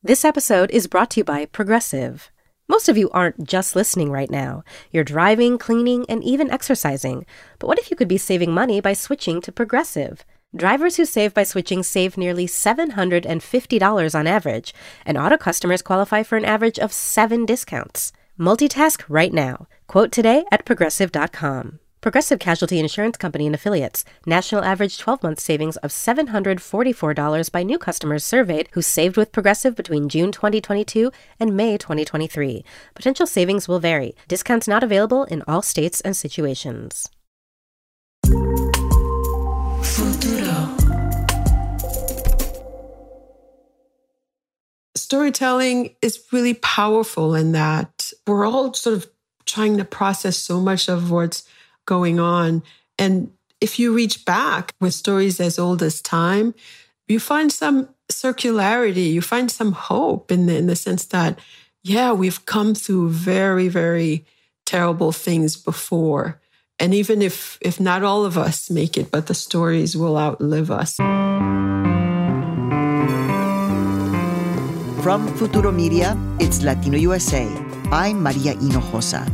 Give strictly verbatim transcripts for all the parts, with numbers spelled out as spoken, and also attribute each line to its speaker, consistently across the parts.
Speaker 1: This episode is brought to you by Progressive. Most of you aren't just listening right now. You're driving, cleaning, and even exercising. But what if you could be saving money by switching to Progressive? Drivers who save by switching save nearly seven hundred fifty dollars on average, and auto customers qualify for an average of seven discounts. Multitask right now. Quote today at progressive dot com. Progressive Casualty Insurance Company and Affiliates. National average twelve-month savings of seven hundred forty-four dollars by new customers surveyed who saved with Progressive between June twenty twenty-two and May twenty twenty-three. Potential savings will vary. Discounts not available in all states and situations.
Speaker 2: Futuro. Storytelling is really powerful in that we're all sort of trying to process so much of what's going on. And if you reach back with stories as old as time, you find some circularity, you find some hope in the, in the sense that, yeah, we've come through very, very terrible things before. And even if, if not all of us make it, but the stories will outlive us.
Speaker 3: From Futuro Media, it's Latino U S A. I'm Maria Hinojosa.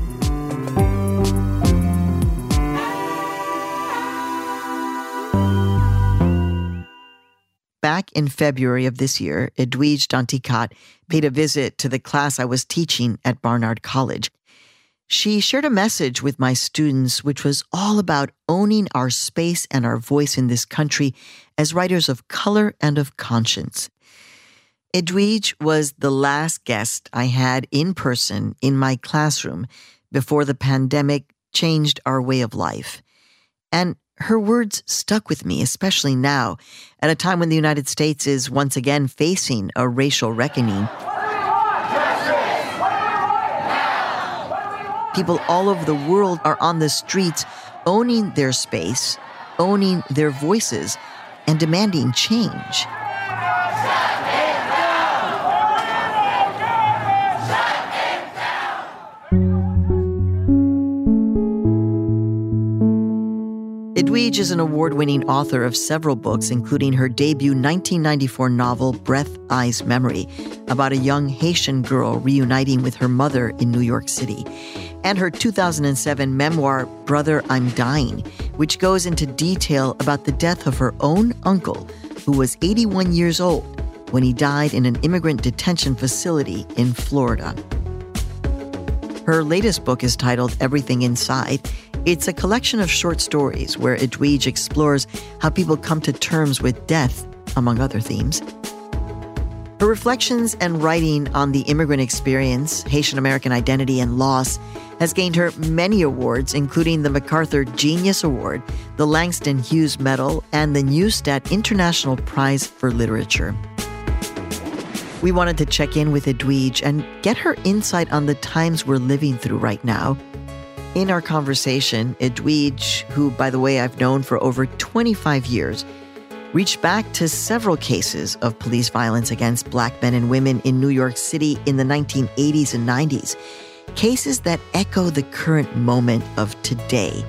Speaker 3: Back in February of this year, Edwige Danticat paid a visit to the class I was teaching at Barnard College. She shared a message with my students which was all about owning our space and our voice in this country as writers of color and of conscience. Edwige was the last guest I had in person in my classroom before the pandemic changed our way of life. And her words stuck with me, especially now, at a time when the United States is once again facing a racial reckoning. People all over the world are on the streets owning their space, owning their voices, and demanding change. Edwige is an award-winning author of several books, including her debut nineteen ninety-four novel, Breath, Eyes, Memory, about a young Haitian girl reuniting with her mother in New York City, and her two thousand seven memoir, Brother, I'm Dying, which goes into detail about the death of her own uncle, who was eighty-one years old when he died in an immigrant detention facility in Florida. Her latest book is titled Everything Inside. It's a collection of short stories where Edwige explores how people come to terms with death, among other themes. Her reflections and writing on the immigrant experience, Haitian American identity, and loss has gained her many awards, including the MacArthur Genius Award, the Langston Hughes Medal, and the Neustadt International Prize for Literature. We wanted to check in with Edwige and get her insight on the times we're living through right now. In our conversation, Edwige, who, by the way, I've known for over twenty-five years, reached back to several cases of police violence against Black men and women in New York City in the nineteen eighties and nineties, cases that echo the current moment of today.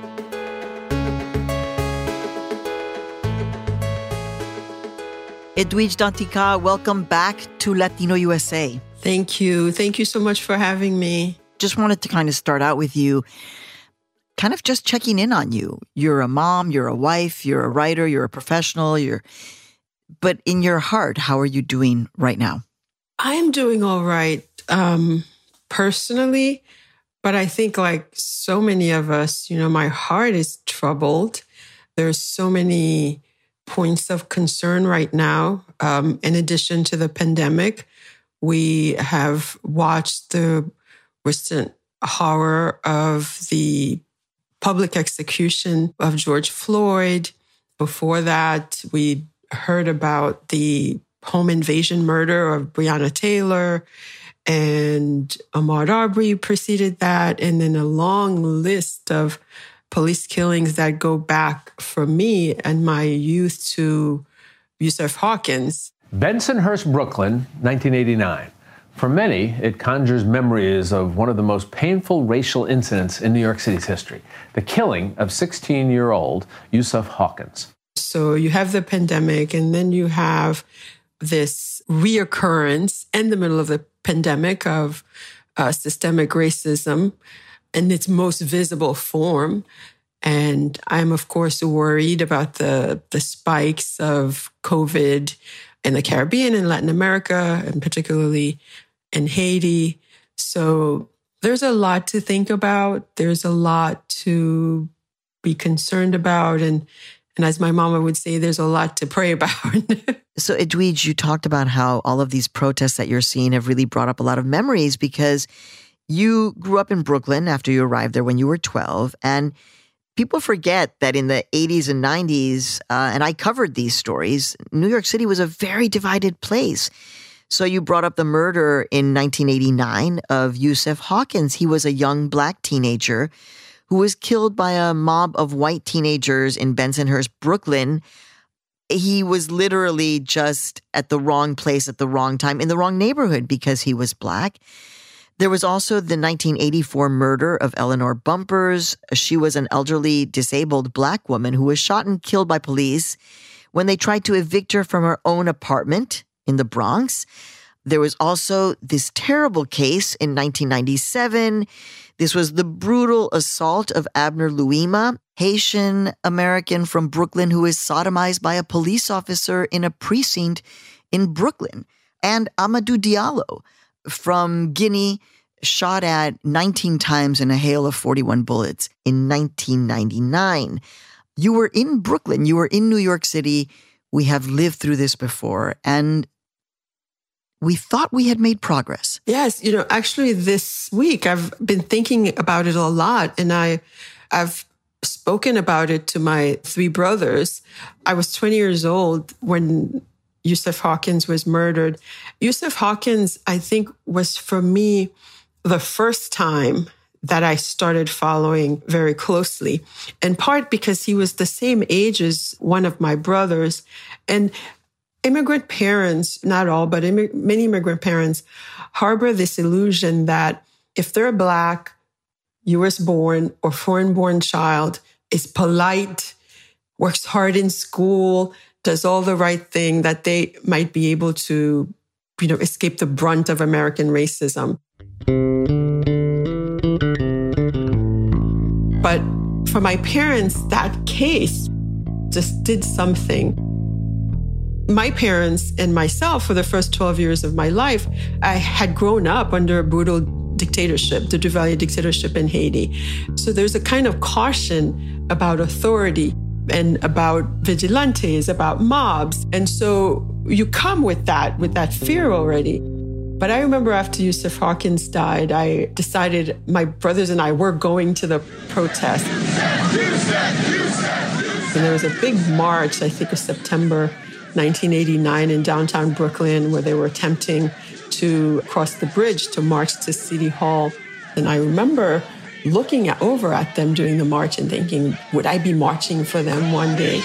Speaker 3: Edwige Danticat, welcome back to Latino U S A.
Speaker 2: Thank you. Thank you so much for having me.
Speaker 3: Just wanted to kind of start out with you, kind of just checking in on you. You're a mom, you're a wife, you're a writer, you're a professional, you're, but in your heart, how are you doing right now?
Speaker 2: I am doing all right, um, personally, but I think like so many of us, you know, my heart is troubled. There's so many points of concern right now. Um, in addition to the pandemic, we have watched the recent horror of the public execution of George Floyd. Before that, we heard about the home invasion murder of Breonna Taylor, and Ahmaud Arbery preceded that, and then a long list of police killings that go back for me and my youth to Yusuf Hawkins.
Speaker 4: Bensonhurst, Brooklyn, nineteen eighty-nine. For many, it conjures memories of one of the most painful racial incidents in New York City's history, the killing of sixteen-year-old Yusuf Hawkins.
Speaker 2: So you have the pandemic, and then you have this reoccurrence in the middle of the pandemic of uh, systemic racism in its most visible form. And I'm, of course, worried about the, the spikes of COVID in the Caribbean and Latin America, and particularly in Haiti. So there's a lot to think about. There's a lot to be concerned about. And, and as my mama would say, there's a lot to pray about.
Speaker 3: So, Edwidge, you talked about how all of these protests that you're seeing have really brought up a lot of memories because you grew up in Brooklyn after you arrived there when you were twelve. And people forget that in the eighties and nineties, uh, and I covered these stories, New York City was a very divided place. So you brought up the murder in nineteen eighty-nine of Yusuf Hawkins. He was a young Black teenager who was killed by a mob of white teenagers in Bensonhurst, Brooklyn. He was literally just at the wrong place at the wrong time in the wrong neighborhood because he was Black. There was also the nineteen eighty-four murder of Eleanor Bumpurs. She was an elderly, disabled Black woman who was shot and killed by police when they tried to evict her from her own apartment in the Bronx. There was also this terrible case in nineteen ninety-seven. This was the brutal assault of Abner Louima, Haitian American from Brooklyn who was sodomized by a police officer in a precinct in Brooklyn. And Amadou Diallo from Guinea, shot at nineteen times in a hail of forty-one bullets in nineteen ninety-nine. You were in Brooklyn. You were in New York City. We have lived through this before. And we thought we had made progress.
Speaker 2: Yes. You know, actually this week I've been thinking about it a lot, and I, I've spoken about it to my three brothers. I was twenty years old when Yusuf Hawkins was murdered. Yusuf Hawkins, I think, was for me the first time that I started following very closely, in part because he was the same age as one of my brothers. And immigrant parents, not all, but imm- many immigrant parents harbor this illusion that if they're Black, U S born or foreign born child, is polite, works hard in school, does all the right thing, that they might be able to, you know, escape the brunt of American racism. But for my parents, that case just did something. My parents and myself, for the first twelve years of my life, I had grown up under a brutal dictatorship, the Duvalier dictatorship in Haiti. So there's a kind of caution about authority and about vigilantes, about mobs. And so you come with that, with that fear already. But I remember after Yusuf Hawkins died, I decided my brothers and I were going to the protest. And there was a big march, I think it was September nineteen eighty-nine in downtown Brooklyn, where they were attempting to cross the bridge to march to City Hall. And I remember looking at, over at them during the march and thinking, would I be marching for them one day?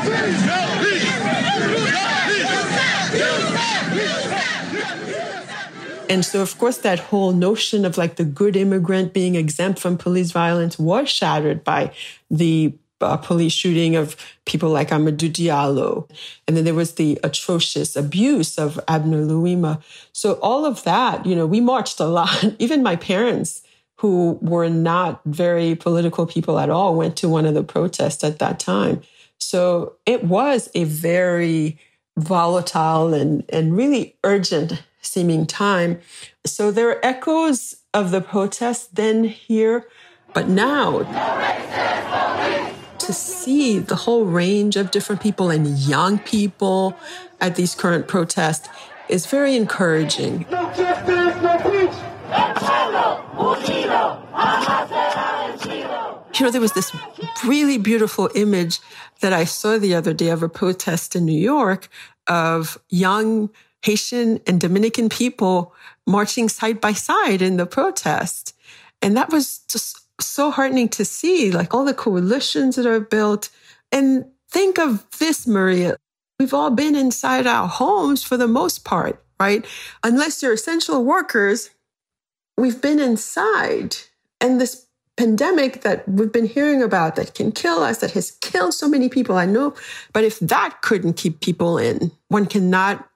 Speaker 2: And so, of course, that whole notion of like the good immigrant being exempt from police violence was shattered by the uh, police shooting of people like Amadou Diallo. And then there was the atrocious abuse of Abner Louima. So all of that, you know, we marched a lot. Even my parents, who were not very political people at all, went to one of the protests at that time. So it was a very volatile and, and really urgent seeming time. So there are echoes of the protests then here, but now to see the whole range of different people and young people at these current protests is very encouraging. You know, there was this really beautiful image that I saw the other day of a protest in New York of young Haitian and Dominican people marching side by side in the protest. And that was just so heartening to see, like all the coalitions that are built. And think of this, Maria. We've all been inside our homes for the most part, right? Unless you're essential workers, we've been inside. And this pandemic that we've been hearing about that can kill us, that has killed so many people, I know. But if that couldn't keep people in, one cannot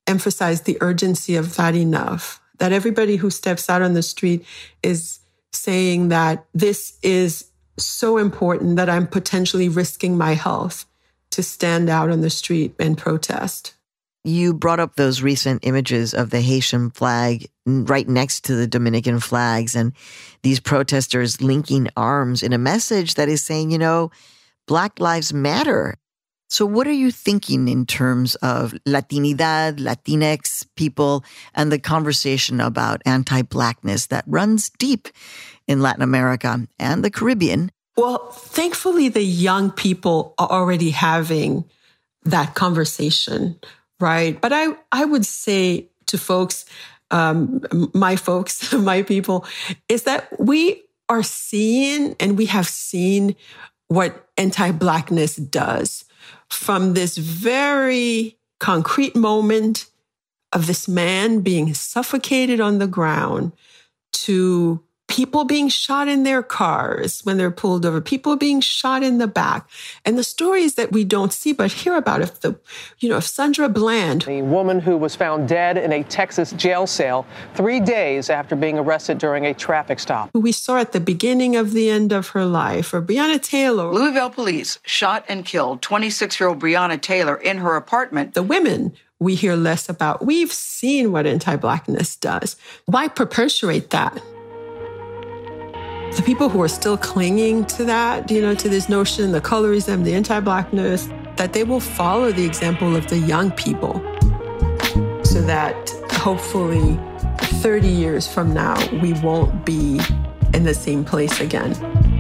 Speaker 2: emphasize the urgency of that enough, that everybody who steps out on the street is saying that this is so important that I'm potentially risking my health to stand out on the street and protest.
Speaker 3: You brought up those recent images of the Haitian flag right next to the Dominican flags and these protesters linking arms in a message that is saying, you know, Black Lives Matter. So what are you thinking in terms of Latinidad, Latinx people, and the conversation about anti-Blackness that runs deep in Latin America and the Caribbean?
Speaker 2: Well, thankfully, the young people are already having that conversation, right? But I, I would say to folks, um, my folks, my people, is that we are seeing and we have seen what anti-Blackness does. From this very concrete moment of this man being suffocated on the ground to people being shot in their cars when they're pulled over, people being shot in the back. And the stories that we don't see but hear about, if the, you know, if Sandra Bland,
Speaker 5: the woman who was found dead in a Texas jail cell three days after being arrested during a traffic stop,
Speaker 2: who we saw at the beginning of the end of her life, or Breonna Taylor.
Speaker 6: Louisville police shot and killed twenty-six-year-old Breonna Taylor in her apartment.
Speaker 2: The women we hear less about. We've seen what anti-Blackness does. Why perpetuate that? The people who are still clinging to that, you know, to this notion, the colorism, the anti-Blackness, that they will follow the example of the young people so that hopefully thirty years from now, we won't be in the same place again.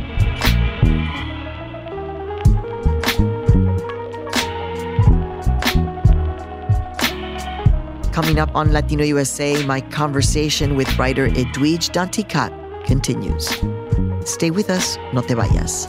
Speaker 3: Coming up on Latino U S A, my conversation with writer Edwidge Danticat continues. Stay with us, no te vayas.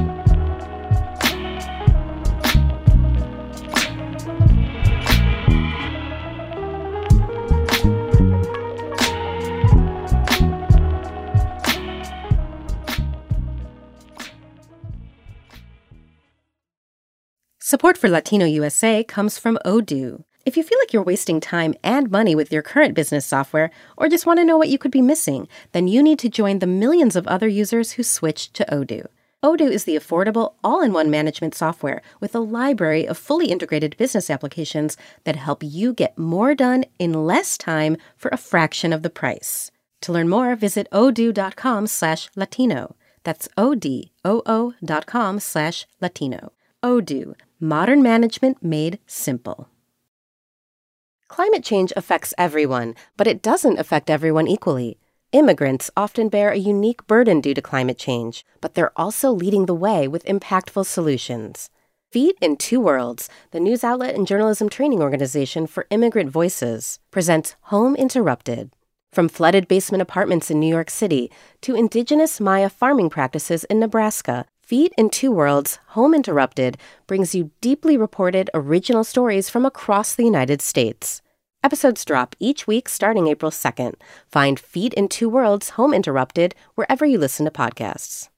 Speaker 1: Support for Latino U S A comes from Odoo. If you feel like you're wasting time and money with your current business software, or just want to know what you could be missing, then you need to join the millions of other users who switched to Odoo. Odoo is the affordable, all-in-one management software with a library of fully integrated business applications that help you get more done in less time for a fraction of the price. To learn more, visit odoo.com slash Latino. That's O-D-O-O dot com slash Latino. Odoo, modern management made simple. Climate change affects everyone, but it doesn't affect everyone equally. Immigrants often bear a unique burden due to climate change, but they're also leading the way with impactful solutions. Feet in Two Worlds, the news outlet and journalism training organization for immigrant voices, presents Home Interrupted. From flooded basement apartments in New York City to indigenous Maya farming practices in Nebraska, Feet in Two Worlds, Home Interrupted brings you deeply reported original stories from across the United States. Episodes drop each week starting April second. Find Feet in Two Worlds, Home Interrupted wherever you listen to podcasts.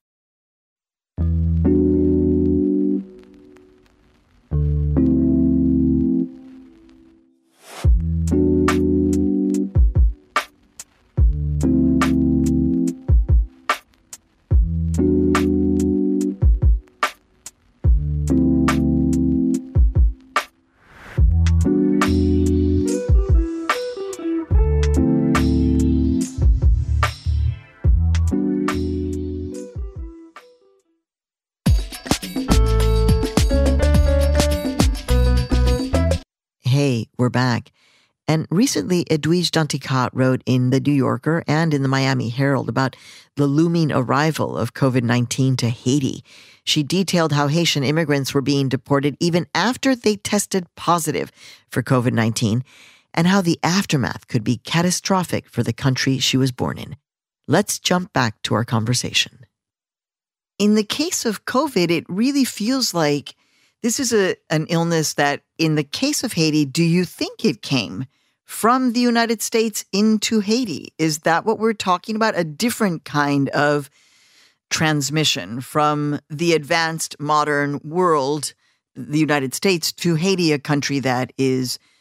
Speaker 3: We're back. And recently, Edwidge Danticat wrote in The New Yorker and in the Miami Herald about the looming arrival of covid nineteen to Haiti. She detailed how Haitian immigrants were being deported even after they tested positive for covid nineteen, and how the aftermath could be catastrophic for the country she was born in. Let's jump back to our conversation. In the case of COVID, it really feels like this is a, an illness that, in the case of Haiti, do you think it came from the United States into Haiti? Is that what we're talking about? A different kind of transmission from the advanced modern world, the United States, to Haiti, a country that is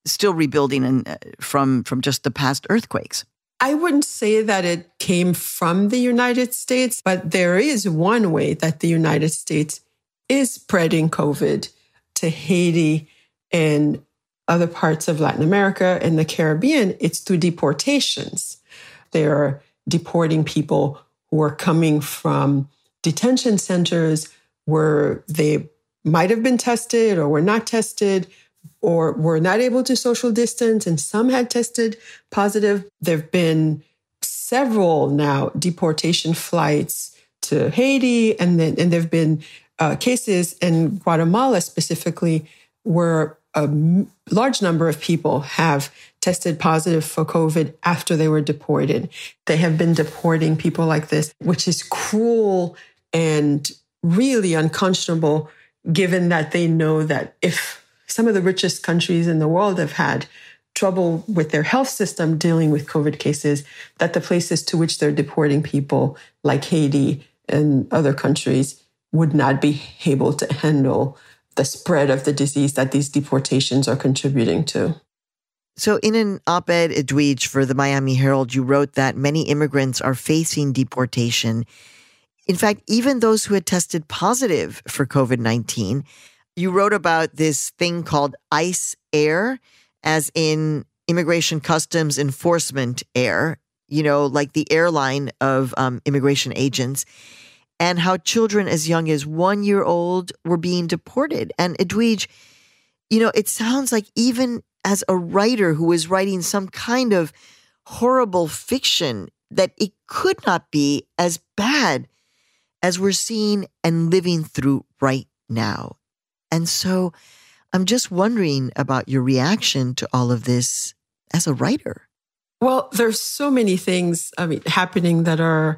Speaker 3: still rebuilding and uh, from from just the past earthquakes.
Speaker 2: I wouldn't say that it came from the United States, but there is one way that the United States is spreading COVID to Haiti and other parts of Latin America and the Caribbean. It's through deportations. They're deporting people who are coming from detention centers where they might have been tested or were not tested, or were not able to social distance, and some had tested positive. There have been several now deportation flights to Haiti, and then and there have been uh, cases in Guatemala specifically where a m- large number of people have tested positive for COVID after they were deported. They have been deporting people like this, which is cruel and really unconscionable, given that they know that if some of the richest countries in the world have had trouble with their health system dealing with COVID cases, that the places to which they're deporting people, like Haiti and other countries, would not be able to handle the spread of the disease that these deportations are contributing to.
Speaker 3: So in an op-ed, Edwidge, for the Miami Herald, you wrote that many immigrants are facing deportation. In fact, even those who had tested positive for COVID nineteen. You wrote about this thing called ICE Air, as in Immigration Customs Enforcement Air, you know, like the airline of um, immigration agents, and how children as young as one year old were being deported. And Edwidge, you know, it sounds like even as a writer who is writing some kind of horrible fiction, that it could not be as bad as we're seeing and living through right now. And so I'm just wondering about your reaction to all of this as a writer.
Speaker 2: Well, there's so many things, I mean, happening that are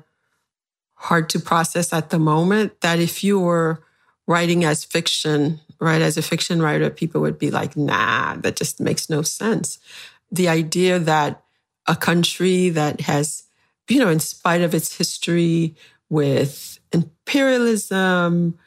Speaker 2: hard to process at the moment, that if you were writing as fiction, right, as a fiction writer, people would be like, nah, that just makes no sense. The idea that a country that has, you know, in spite of its history with imperialism,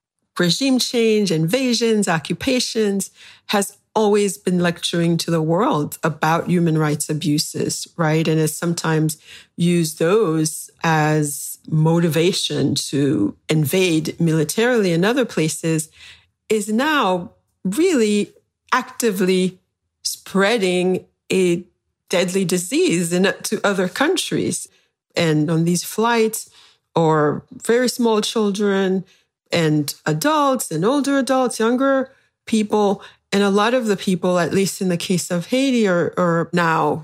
Speaker 2: regime change, invasions, occupations, has always been lecturing to the world about human rights abuses, right? And has sometimes used those as motivation to invade militarily in other places, is now really actively spreading a deadly disease in, to other countries. And on these flights, or very small children, and adults and older adults, younger people. And a lot of the people, at least in the case of Haiti, are, are now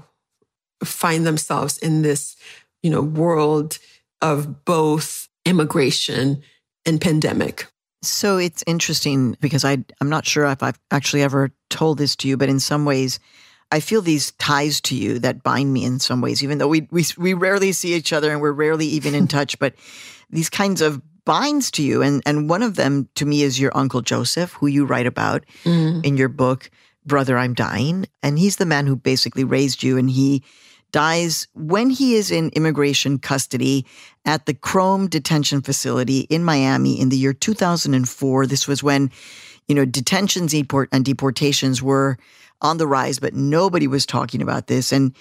Speaker 2: find themselves in this, you know, world of both immigration and pandemic.
Speaker 3: So it's interesting because I, I'm not sure if I've actually ever told this to you, but in some ways, I feel these ties to you that bind me in some ways, even though we we, we rarely see each other and we're rarely even in touch, but these kinds of binds to you. And, and one of them to me is your Uncle Joseph, who you write about mm. in your book, Brother, I'm Dying. And he's the man who basically raised you, and he dies when he is in immigration custody at the Chrome Detention Facility in Miami in the year two thousand four. This was when, you know, detentions and deportations were on the rise, but nobody was talking about this. And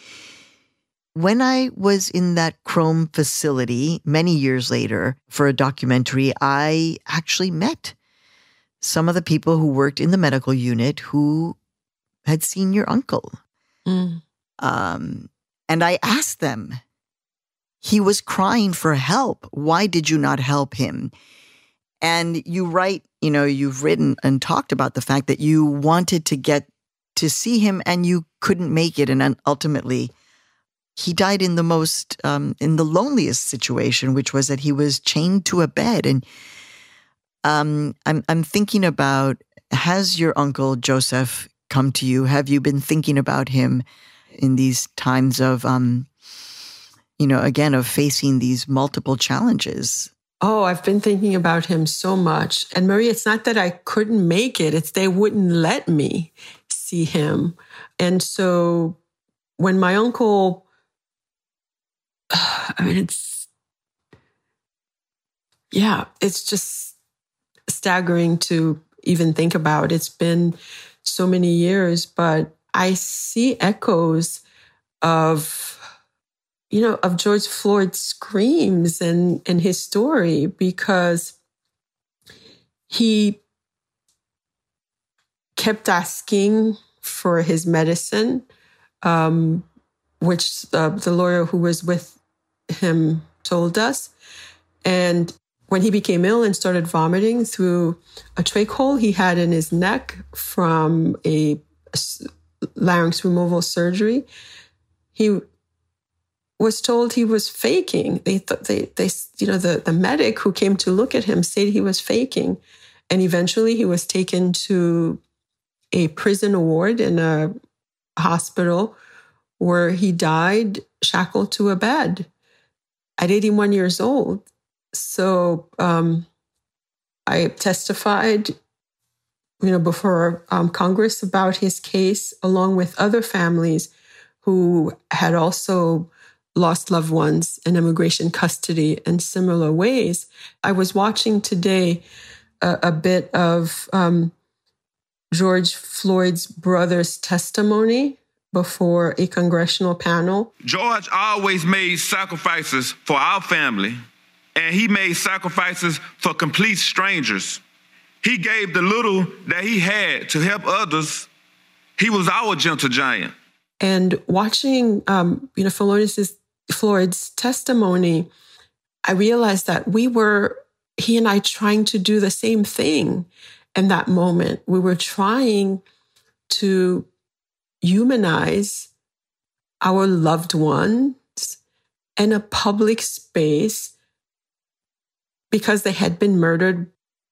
Speaker 3: when I was in that Chrome facility many years later for a documentary, I actually met some of the people who worked in the medical unit who had seen your uncle. Mm. Um, and I asked them, he was crying for help. Why did you not help him? And you write, you know, you've written and talked about the fact that you wanted to get to see him and you couldn't make it. And ultimately, he died in the most, um, in the loneliest situation, which was that he was chained to a bed. And um, I'm, I'm thinking about, has your Uncle Joseph come to you? Have you been thinking about him in these times of, um, you know, again, of facing these multiple challenges?
Speaker 2: Oh, I've been thinking about him so much. And Marie, it's not that I couldn't make it. It's they wouldn't let me see him. And so when my uncle, I mean, it's, yeah, it's just staggering to even think about. It's been so many years, but I see echoes of, you know, of George Floyd's screams and, and his story, because he kept asking for his medicine, um, which uh, the lawyer who was with him told us. And when he became ill and started vomiting through a trach hole he had in his neck from a larynx removal surgery, he was told he was faking. They thought they, they, you know, the, the medic who came to look at him said he was faking. And eventually he was taken to a prison ward in a hospital where he died shackled to a bed at eighty-one years old. So um, I testified, you know, before um, Congress about his case, along with other families who had also lost loved ones in immigration custody in similar ways. I was watching today a, a bit of um, George Floyd's brother's testimony before a congressional panel.
Speaker 7: George always made sacrifices for our family, and he made sacrifices for complete strangers. He gave the little that he had to help others. He was our gentle giant.
Speaker 2: And watching, um, you know, Philonise Floyd's testimony, I realized that we were, he and I, trying to do the same thing in that moment. We were trying to humanize our loved ones in a public space because they had been murdered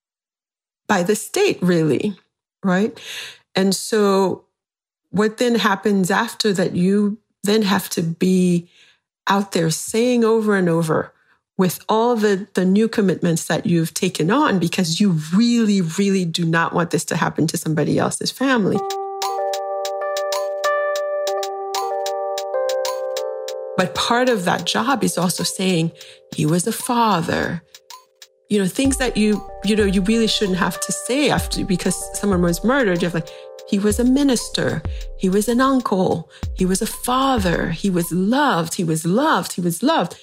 Speaker 2: by the state, really, right? And so what then happens after that, you then have to be out there saying over and over with all the, the new commitments that you've taken on, because you really, really do not want this to happen to somebody else's family. But part of that job is also saying he was a father. You know, things that you, you know, you really shouldn't have to say after, because someone was murdered. You have like, he was a minister. He was an uncle. He was a father. He was loved. He was loved. He was loved.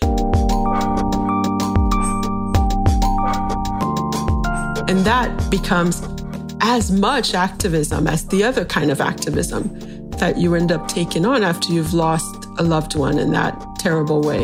Speaker 2: And that becomes as much activism as the other kind of activism that you end up taking on after you've lost a loved one in that terrible way.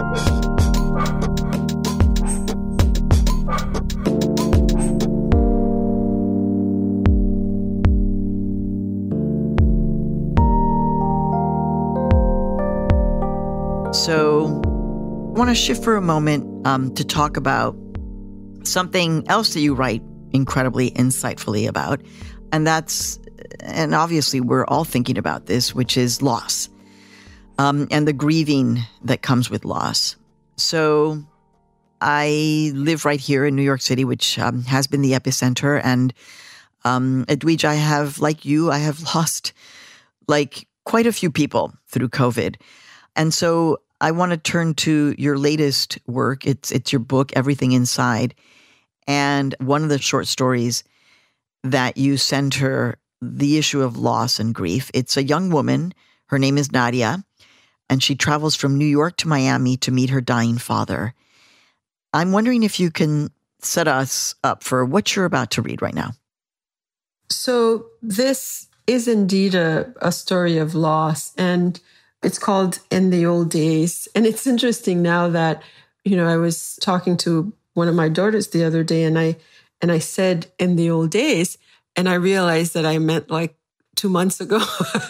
Speaker 3: So I want to shift for a moment um, to talk about something else that you write incredibly insightfully about. And that's, and obviously we're all thinking about this, which is loss um, and the grieving that comes with loss. So I live right here in New York City, which um, has been the epicenter. And um, Edwige, I have, like you, I have lost like quite a few people through COVID. And so I want to turn to your latest work. It's it's your book, Everything Inside. And one of the short stories that you center the issue of loss and grief. It's a young woman. Her name is Nadia, and she travels from New York to Miami to meet her dying father. I'm wondering if you can set us up for what you're about to read right now.
Speaker 2: So this is indeed a, a story of loss, and it's called In the Old Days. And it's interesting now that, you know, I was talking to one of my daughters the other day, and I and I said in the old days, and I realized that I meant like two months ago.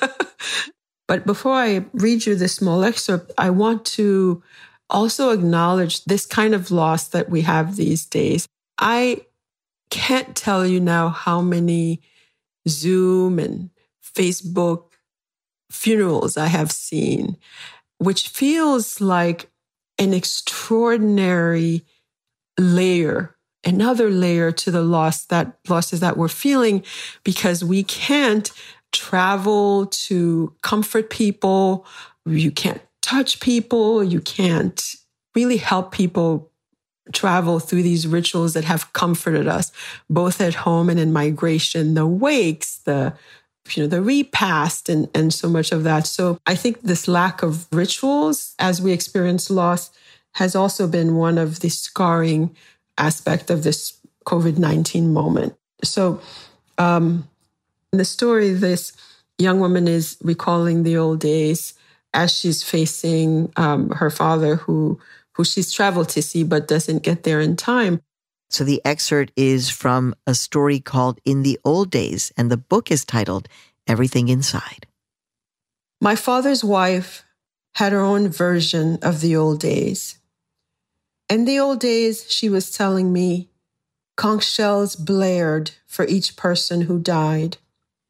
Speaker 2: But before I read you this small excerpt, I want to also acknowledge this kind of loss that we have these days. I can't tell you now how many Zoom and Facebook funerals I have seen, which feels like an extraordinary layer, another layer to the loss that losses that we're feeling, because we can't travel to comfort people. You can't touch people. You can't really help people travel through these rituals that have comforted us, both at home and in migration, the wakes, the you know, the repast and, and so much of that. So I think this lack of rituals as we experience loss has also been one of the scarring aspect of this COVID nineteen moment. So um, in the story, this young woman is recalling the old days as she's facing um, her father who who she's traveled to see but doesn't get there in time.
Speaker 3: So the excerpt is from a story called In the Old Days, and the book is titled Everything Inside.
Speaker 2: My father's wife had her own version of the old days. In the old days, she was telling me, conch shells blared for each person who died.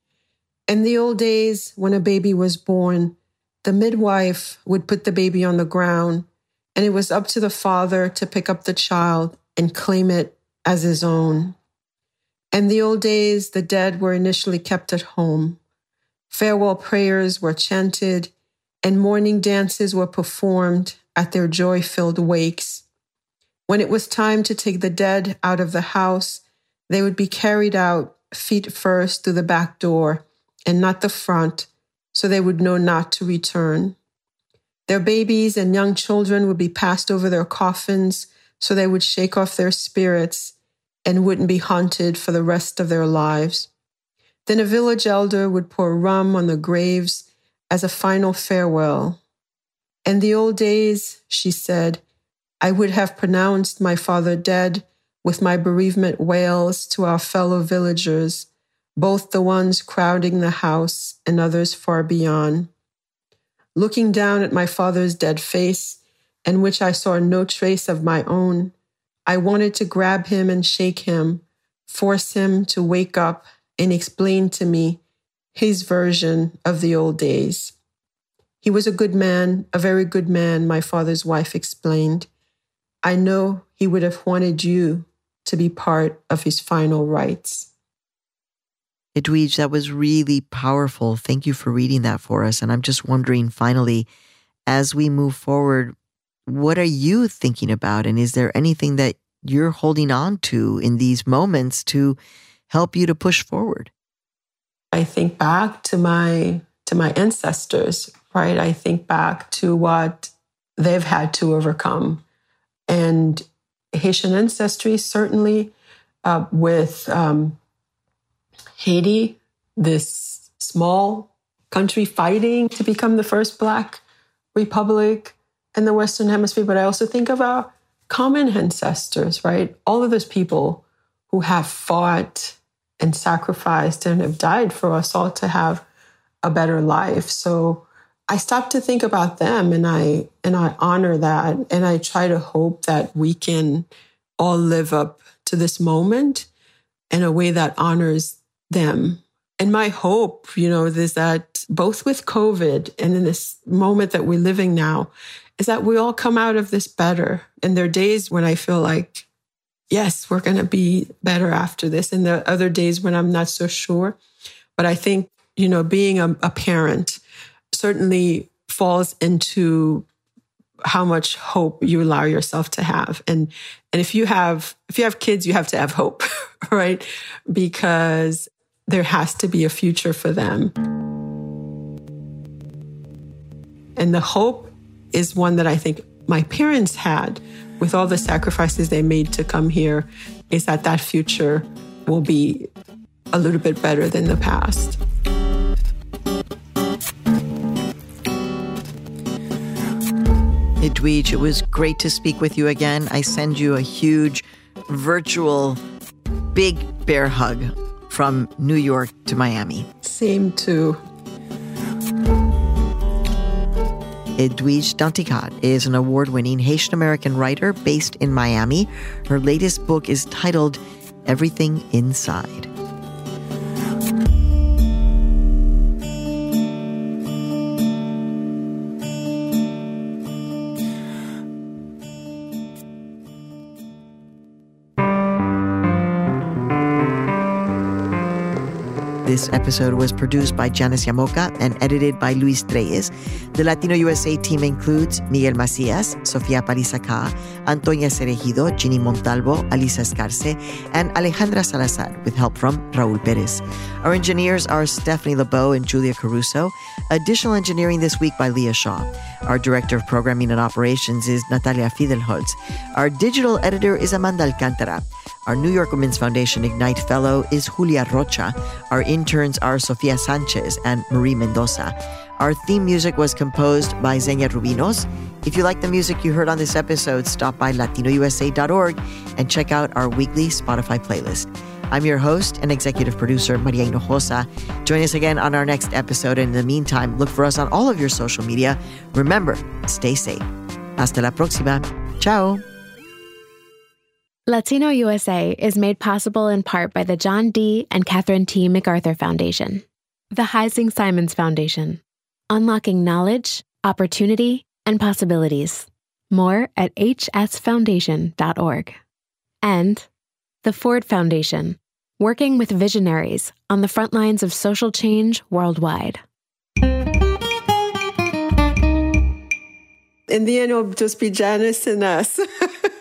Speaker 2: In the old days, when a baby was born, the midwife would put the baby on the ground, and it was up to the father to pick up the child and claim it as his own. In the old days, the dead were initially kept at home. Farewell prayers were chanted, and mourning dances were performed at their joy-filled wakes. When it was time to take the dead out of the house, they would be carried out feet first through the back door and not the front, so they would know not to return. Their babies and young children would be passed over their coffins so they would shake off their spirits and wouldn't be haunted for the rest of their lives. Then a village elder would pour rum on the graves as a final farewell. In the old days, she said, I would have pronounced my father dead with my bereavement wails to our fellow villagers, both the ones crowding the house and others far beyond. Looking down at my father's dead face, in which I saw no trace of my own, I wanted to grab him and shake him, force him to wake up and explain to me his version of the old days. He was a good man, a very good man, my father's wife explained. I know he would have wanted you to be part of his final rites.
Speaker 3: Edwige, that was really powerful. Thank you for reading that for us. And I'm just wondering, finally, as we move forward, what are you thinking about? And is there anything that you're holding on to in these moments to help you to push forward?
Speaker 2: I think back to my to my ancestors, right? I think back to what they've had to overcome. And Haitian ancestry, certainly, uh, with um, Haiti, this small country fighting to become the first Black republic in the Western Hemisphere. But I also think of our common ancestors, right? All of those people who have fought and sacrificed and have died for us all to have a better life. So I stop to think about them, and I and I honor that, and I try to hope that we can all live up to this moment in a way that honors them. And my hope, you know, is that both with COVID and in this moment that we're living now, is that we all come out of this better. And there are days when I feel like, yes, we're going to be better after this. And there are other days when I'm not so sure. But I think, you know, being a, a parent certainly falls into how much hope you allow yourself to have. And and if you have if you have kids, you have to have hope, right? Because there has to be a future for them. And the hope is one that I think my parents had with all the sacrifices they made to come here, is that that future will be a little bit better than the past.
Speaker 3: Edwige, it was great to speak with you again. I send you a huge virtual big bear hug from New York to Miami.
Speaker 2: Same too.
Speaker 3: Edwige Danticat is an award-winning Haitian-American writer based in Miami. Her latest book is titled Everything Inside. This episode was produced by Janice Yamoca and edited by Luis Reyes. The Latino U S A team includes Miguel Macias, Sofia Palizaca, Antonia Cerejido, Ginny Montalvo, Alisa Escarce, and Alejandra Salazar, with help from Raul Perez. Our engineers are Stephanie LeBeau and Julia Caruso. Additional engineering this week by Leah Shaw. Our director of programming and operations is Natalia Fidelholtz. Our digital editor is Amanda Alcantara. Our New York Women's Foundation Ignite Fellow is Julia Rocha. Our interns are Sofia Sanchez and Marie Mendoza. Our theme music was composed by Xenia Rubinos. If you like the music you heard on this episode, stop by latino u s a dot org and check out our weekly Spotify playlist. I'm your host and executive producer, Maria Hinojosa. Join us again on our next episode. And in the meantime, look for us on all of your social media. Remember, stay safe. Hasta la próxima. Ciao.
Speaker 8: Latino U S A is made possible in part by the John D. and Catherine T. MacArthur Foundation, the Heising Simons Foundation, unlocking knowledge, opportunity, and possibilities. More at h s foundation dot org. And the Ford Foundation, working with visionaries on the front lines of social change worldwide.
Speaker 2: In the end, it'll just be Janice and us.